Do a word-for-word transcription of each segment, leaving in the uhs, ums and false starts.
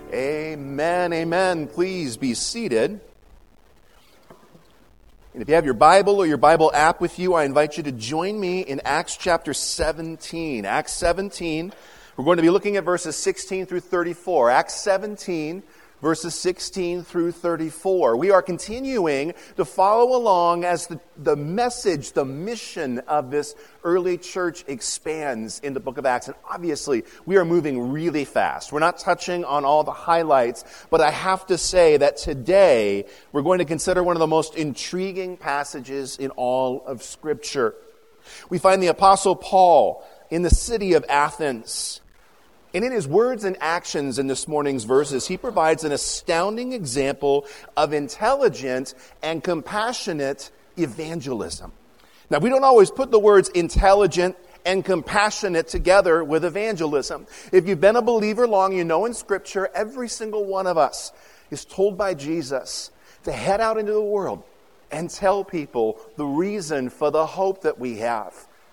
Amen, amen. Please be seated. And if you have your Bible or your Bible app with you, I invite you to join me in Acts chapter seventeen. Acts seventeen, we're going to be looking at verses sixteen through thirty-four. Acts seventeen, verses sixteen through thirty-four. We are continuing to follow along as the, the message, the mission of this early church expands in the book of Acts. And obviously, we are moving really fast. We're not touching on all the highlights, but I have to say that today we're going to consider one of the most intriguing passages in all of Scripture. We find the Apostle Paul in the city of Athens. And in his words and actions in this morning's verses, he provides an astounding example of intelligent and compassionate evangelism. Now, we don't always put the words intelligent and compassionate together with evangelism. If you've been a believer long, you know in Scripture, every single one of us is told by Jesus to head out into the world and tell people the reason for the hope that we have.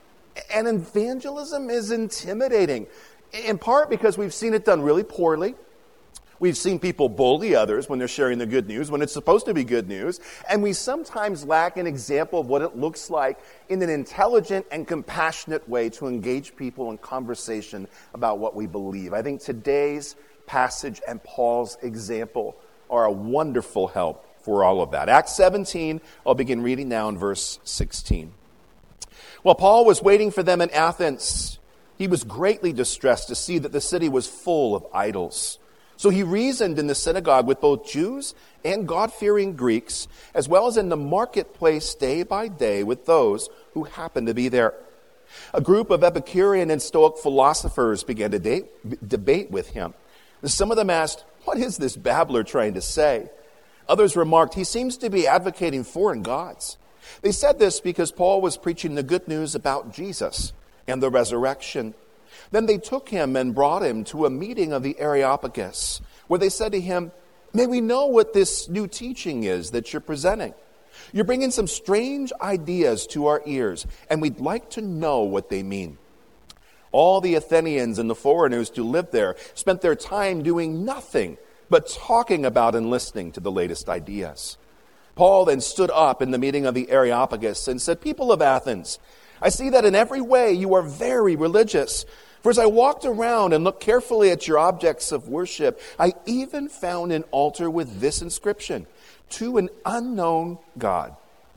And evangelism is intimidating. In part because we've seen it done really poorly. We've seen people bully others when they're sharing the good news, when it's supposed to be good news. And we sometimes lack an example of what it looks like in an intelligent and compassionate way to engage people in conversation about what we believe. I think today's passage and Paul's example are a wonderful help for all of that. Acts seventeen, I'll begin reading now in verse sixteen. While Paul was waiting for them in Athens, he was greatly distressed to see that the city was full of idols. So he reasoned in the synagogue with both Jews and God-fearing Greeks, as well as in the marketplace day by day with those who happened to be there. A group of Epicurean and Stoic philosophers began to date, debate with him. Some of them asked, "What is this babbler trying to say?" Others remarked, "He seems to be advocating foreign gods." They said this because Paul was preaching the good news about Jesus and the resurrection. Then they took him and brought him to a meeting of the Areopagus, where they said to him, "May we know what this new teaching is that you're presenting? You're bringing some strange ideas to our ears, and we'd like to know what they mean." All the Athenians and the foreigners who lived there spent their time doing nothing but talking about and listening to the latest ideas. Paul then stood up in the meeting of the Areopagus and said, "People of Athens, I see that in every way you are very religious. For as I walked around and looked carefully at your objects of worship, I even found an altar with this inscription, 'To an unknown God.'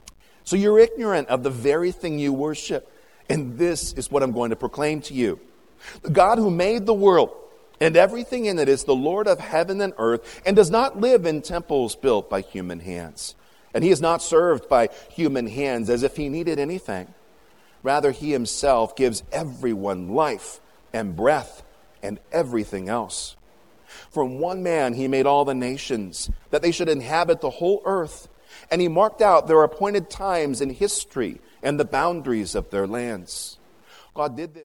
So you're ignorant of the very thing you worship. And this is what I'm going to proclaim to you. The God who made the world and everything in it is the Lord of heaven and earth and does not live in temples built by human hands. And he is not served by human hands as if he needed anything. Rather, he himself gives everyone life and breath and everything else. From one man he made all the nations, that they should inhabit the whole earth. And he marked out their appointed times in history and the boundaries of their lands. God did this.